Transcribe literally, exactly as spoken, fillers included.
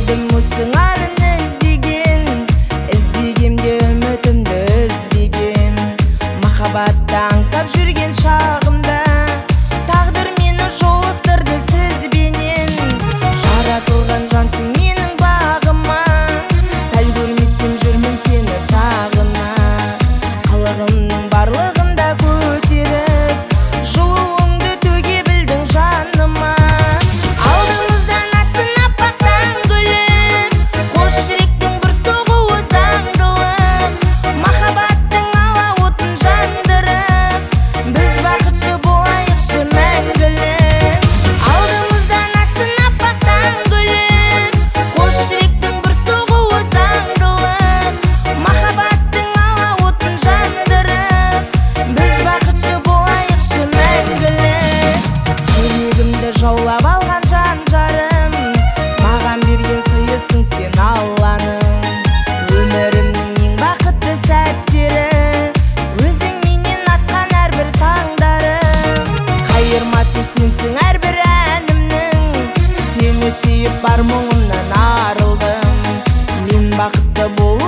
едім мұсыңарын іздеген, іздегемде үмітімді үзбеген. Махаббатты аңсап жүрген шағымда тағдыр мені жолықтырды сізбенен. Жаратылған жансың менің бағыма, сәл көрмесем жүрмін сені сағына. Қылығымның барлығын да көтеріп, жылуыңды төге білдің жаныма. Алдымыздан атсын аппақтан гүлім, қос жүректің бір соғуы заңдылық. Махаббаттың алауытын жандырып, біз бақытты болайықшы мәңгілік. Алдымыздан атсын аппақтан гүлім, қос жүректің бір соғуы заңдылық. Махаббаттың алауытын жандырып, біз бақытты болайықшы мәңгілік. Жүрегімді жаулап алған жан жарым, маған берген сыйысың сен Алланың. Өмірімнің ең бақытты сәттері, өзің менен атқан әрбір таңдарым. Қайырмасы сенсің әрбір әнімнің, сені сүйіп бар мұңымнан арылдым. Мен бақытты бол